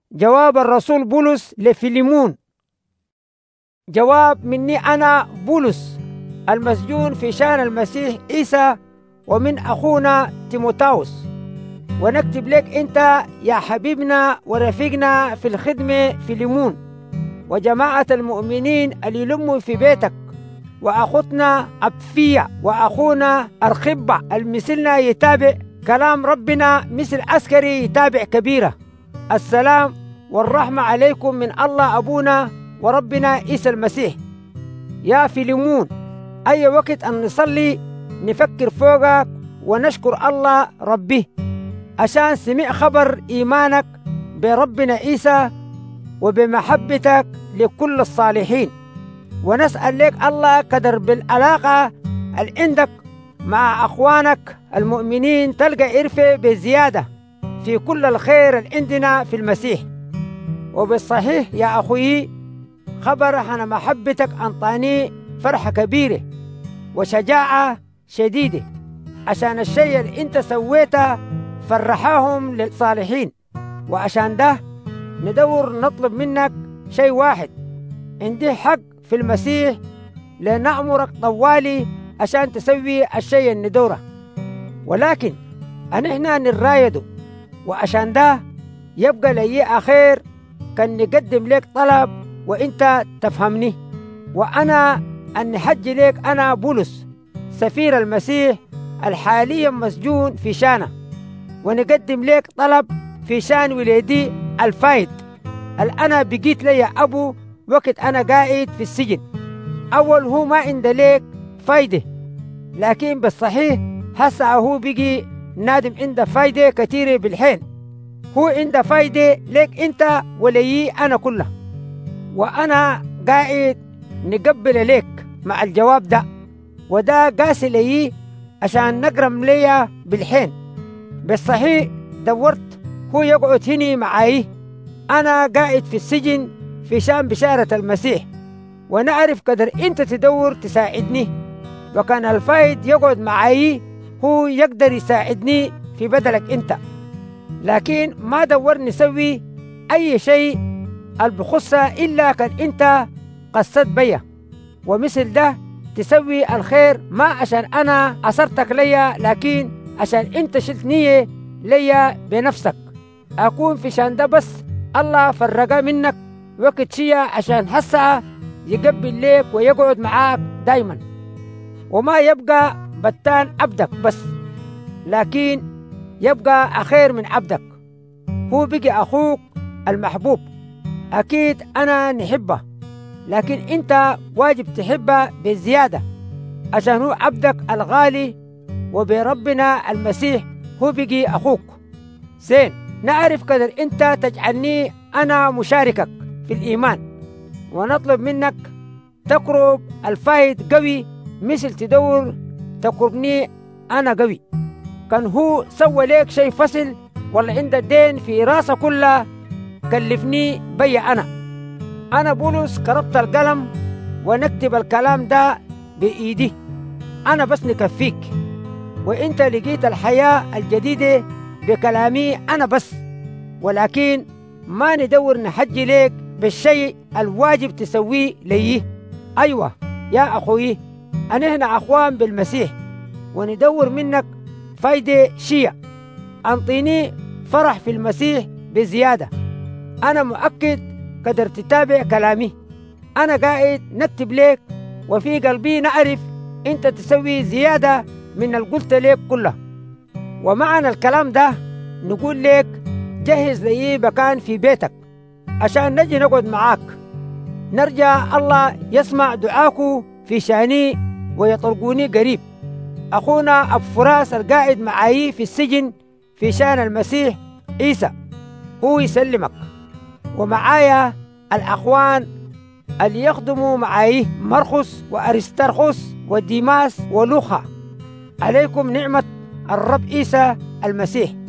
جواب الرسول بولس لفيليمون. جواب مني أنا بولس المسجون في شان المسيح عيسى، ومن أخونا تيموثاوس، ونكتب لك أنت يا حبيبنا ورفيقنا في الخدمة فيليمون، وجماعة المؤمنين اللي يلموا في بيتك، وأخوتنا أبفية، وأخونا الخبة المثلنا يتابع كلام ربنا مثل عسكري يتابع كبيرة. السلام والرحمة عليكم من الله أبونا وربنا عيسى المسيح. يا فيليمون، أي وقت أن نصلي نفكر فوقك ونشكر الله ربي عشان سمع خبر إيمانك بربنا عيسى وبمحبتك لكل الصالحين، ونسأل لك الله قدر بالعلاقة اللي عندك مع أخوانك المؤمنين تلقى عرفة بزيادة في كل الخير اللي عندنا في المسيح. وبالصحيح يا أخوي، خبر عن محبتك أنطاني فرحة كبيرة وشجاعة شديدة عشان الشيء اللي انت سويته فرحاهم للصالحين. وعشان ده ندور نطلب منك شيء واحد، عندي حق في المسيح لنأمرك طوالي عشان تسوي الشيء الندوره، ولكن نحن نرايده، وعشان ده يبقى لي أخير كان نقدم لك طلب وانت تفهمني. وأنا أن حج لك أنا بولس سفير المسيح الحاليا مسجون في شانة، ونقدم لك طلب في شان ولادي الفايد اللي أنا بقيت لي أبو وقت أنا قاعد في السجن. أول هو ما عنده لك فايدة، لكن بالصحيح هسه هو بقي نادم عنده فايدة كثيرة بالحين. هو عنده فايدة لك أنت ولي أنا كله، وأنا قاعد نقبل لك مع الجواب ده، وده قاسي لي عشان نقرم ليا بالحين. بالصحيح دورت هو يقعد هني معاي، أنا قاعد في السجن في شان بشارة المسيح، ونعرف قدر أنت تدور تساعدني، وكان الفايد يقعد معاي هو يقدر يساعدني في بدلك أنت. لكن ما دور نسوي أي شيء البخصة إلا كان أنت قصد بيا، ومثل ده تسوي الخير ما عشان أنا أصرتك ليا، لكن عشان أنت شلت نية ليا بنفسك. أكون في شان ده بس الله فرقا منك وقت شيا عشان حسها يقبل ليك ويقعد معاك دايما، وما يبقى بتان عبدك بس، لكن يبقى أخير من عبدك. هو بقي أخوك المحبوب، أكيد أنا نحبه، لكن أنت واجب تحبه بزيادة عشان هو عبدك الغالي، وبربنا المسيح هو بقي أخوك. زين، نعرف قدر أنت تجعلني أنا مشاركك في الإيمان، ونطلب منك تقرب الفايد قوي مثل تدور تقربني أنا قوي. كان هو سوى ليك شيء فصل ولا عند الدين في راسه كله كلفني بي أنا بولس كربت القلم ونكتب الكلام ده بإيدي، أنا بس نكفيك، وإنت لقيت الحياة الجديدة بكلامي أنا بس، ولكن ما ندور نحجي ليك بالشيء الواجب تسويه ليه. أيوة يا أخوي، أنا هنا أخوان بالمسيح، وندور منك فايدة شيء أنطيني فرح في المسيح بزيادة. أنا مؤكد قدر تتابع كلامي، أنا قاعد نكتب لك، وفي قلبي نعرف أنت تسوي زيادة من القلت لك كله. ومعنى الكلام ده نقول لك جهز لي مكان في بيتك عشان نجي نقعد معاك، نرجع الله يسمع دعاكو في شاني ويطلقوني قريب. أخونا أبو فراس القاعد معاي في السجن في شان المسيح عيسى هو يسلمك، ومعايا الأخوان اللي يخدموا معاي مرخص وأرسترخص وديماس ولوخا. عليكم نعمة الرب عيسى المسيح.